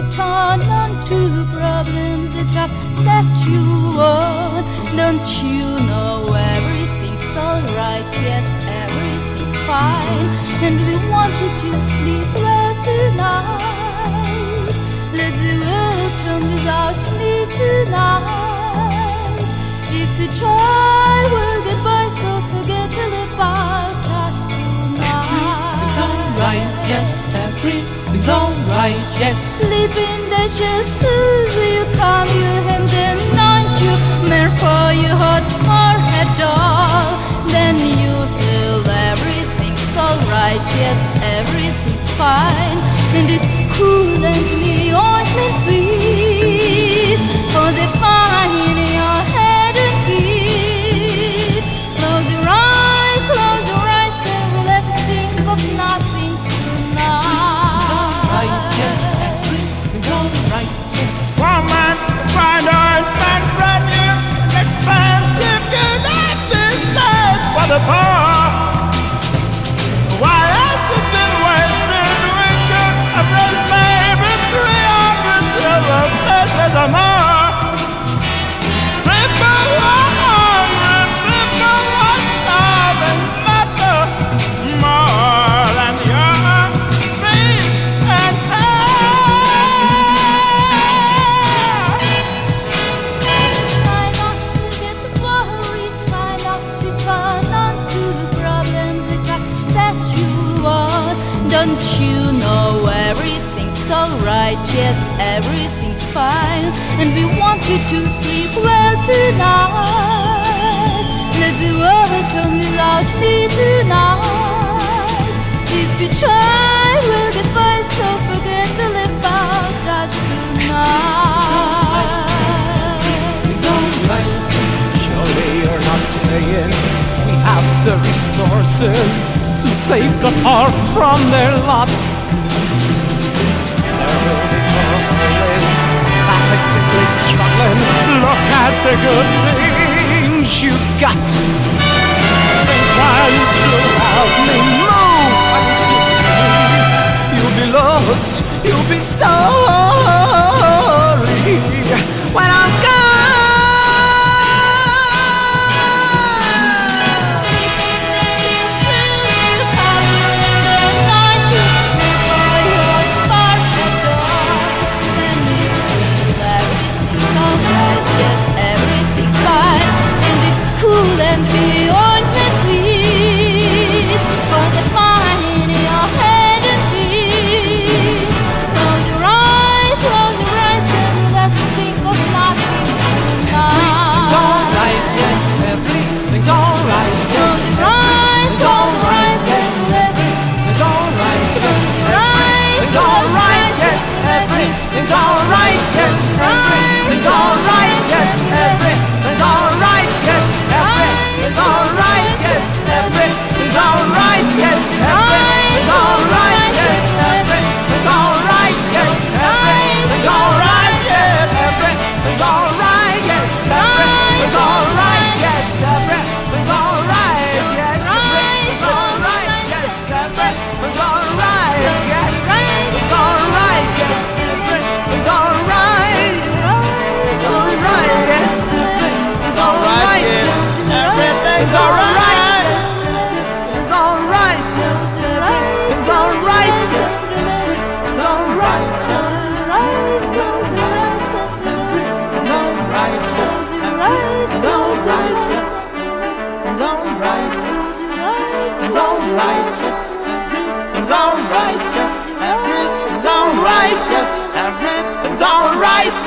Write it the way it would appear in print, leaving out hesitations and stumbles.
turn on to problems that upset you on. Don't you know everything's alright? Yes, everything's fine. And we wanted to sleep well tonight. Let the world turn without me tonight. If you try, we'll get by, so forget to live about us tonight. Everything's alright, yes, everything's alright, yes. Sleeping they shall soothe you, calm you, and then anoint you, mere for your hot forehead, doll. Then you feel everything's alright, yes, everything's fine. And it's cool and me ointment sweet for the fine in your head and feet. Close your eyes, and relax, think of nothing tonight. Yes, everything's alright, yes. Woman, find out and run you expensive United States for the poor. Why has it been wasted wicked? A breast baby 300 silver places or more. People are hungry, people are starving, matter more than your feet and Try not to get worried, try not to turn on to problems that upset you on. Don't you know everything's alright? Yes, everything's fine. And we want you to sleep well tonight. Let the world turn without me tonight. If you try, we'll get by, so forget to live about us tonight. Everything's alright. Surely you're not saying we have the resources to save the poor from their lot. There will be always pathetically struggling. Look at the good things you got. Think while you still have me, move while you still see. You'll be lost, you'll be sorry when I'm gone. Yes, everything's fine, and it's cool and beyond the sweet for the fine in your head and feet. Close your eyes, and relax, think of nothing tonight. Everything's alright, yes, everything's alright, yes. Close your eyes, Everything's alright, yes, and relax. everything's alright, yes. Everything's alright, yes, everything's alright, yes. Everything's alright, yes, everything's alright, yes. Everything's alright, yes, everything's alright, yes. Everything's alright, yes, everything's alright, yes. Everything's alright, yes, everything's alright, yes. Everything's alright, yes, everything's alright, yes. Everything's alright, yes, everything's alright, yes. It's alright, yes, everything's alright. It's alright, yes, everything's alright, yes. everything's alright. It's alright, yes, everything's alright, yes. It's alright, Close your eyes, it's alright, yes. It's alright, yes. It's alright, yes. It's alright, yes. It's alright, yes, everything's alright, yes, everything's alright,